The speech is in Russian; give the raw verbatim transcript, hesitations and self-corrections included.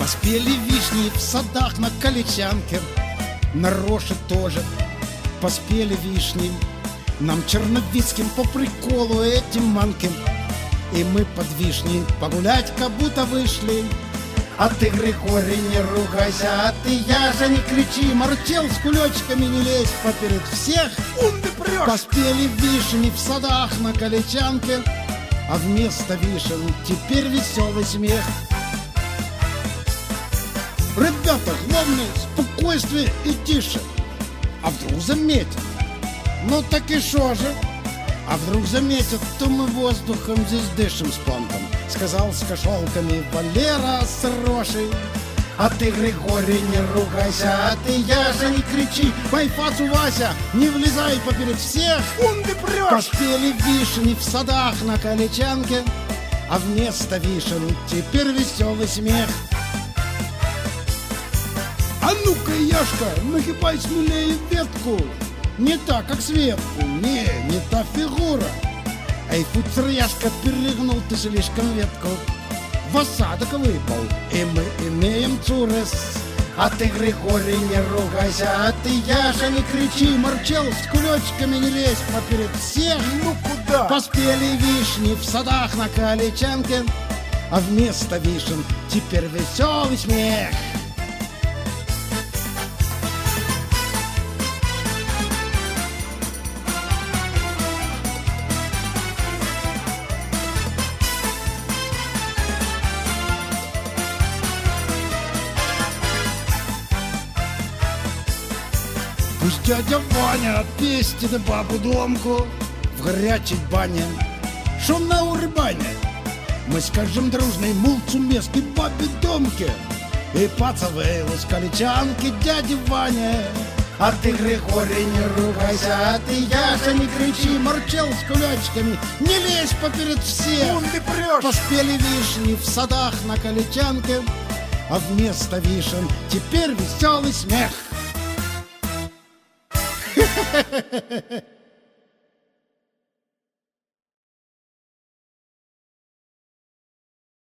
Поспели вишни в садах на Каличанке, на Роше тоже поспели вишни. Нам, черновицким, по приколу этим манким, и мы под вишней погулять как будто вышли. А ты, Григорий, не ругайся, а ты, Яша, не кричи. Мартел с кулечками не лезь поперед всех. Ум ты прешь! Поспели вишни в садах на Каличанке, а вместо вишен теперь веселый смех. Ребята, главное спокойствие и тише. А вдруг заметят? Ну так и шо же? А вдруг заметят, то мы воздухом здесь дышим с понтом, сказал с кошелками Валера с Рошей. А ты, Григорий, не ругайся, а ты, Яша, не кричи. Байфацу, Вася, не влезай поперед всех. Ум ты прешь! Поспели вишни в садах на Каличанке, а вместо вишен теперь веселый смех. А ну-ка, Яшка, нагибай смелее ветку. Не так, как Светку, не, не та фигура. Эй, фуцер, Яшка, перегнул ты слишком ветку. В осадок выпал, и мы имеем цурес. А ты, Григорий, не ругайся, а ты, Яша, не кричи. Марчел с кулечками не лезь поперед всех. Ну куда? Поспели вишни в садах на Каличанке, а вместо вишен теперь веселый смех. Пусть дядя Ваня пестит бабу Домку в горячей бане, шо на урыбане. Мы скажем дружной мулцумески бабе Домке и пацавейлу с Каличанки дяде Ване. А ты, Григорий, не ругайся, а ты, Яша, не кричи. Марчел с кулечками не лезь поперед всех. Ум ты прешь! Поспели вишни в садах на Каличанке, а вместо вишен теперь веселый смех. Хе-хе-хе-хе.